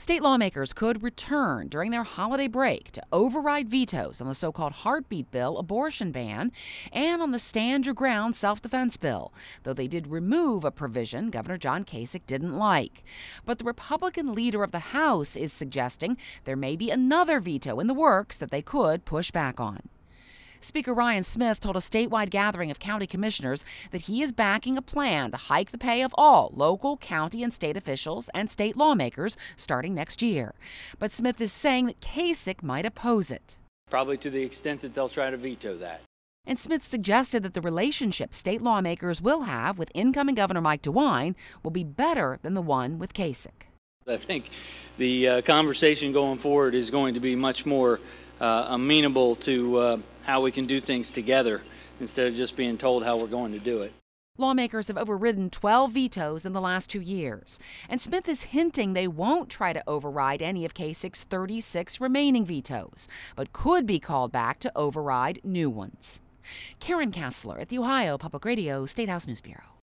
State lawmakers could return during their holiday break to override vetoes on the so-called heartbeat bill abortion ban and on the stand your ground self-defense bill, though they did remove a provision Governor John Kasich didn't like. But the Republican leader of the House is suggesting there may be another veto in the works that they could push back on. Speaker Ryan Smith told a statewide gathering of county commissioners that he is backing a plan to hike the pay of all local, county, and state officials and state lawmakers starting next year. But Smith is saying that Kasich might oppose it. Probably to the extent that they'll try to veto that. And Smith suggested that the relationship state lawmakers will have with incoming Governor Mike DeWine will be better than the one with Kasich. I think the conversation going forward is going to be much more amenable to how we can do things together instead of just being told how we're going to do it. Lawmakers have overridden 12 vetoes in the last 2 years, and Smith is hinting they won't try to override any of Kasich's 36 remaining vetoes, but could be called back to override new ones. Karen Kassler at the Ohio Public Radio State House News Bureau.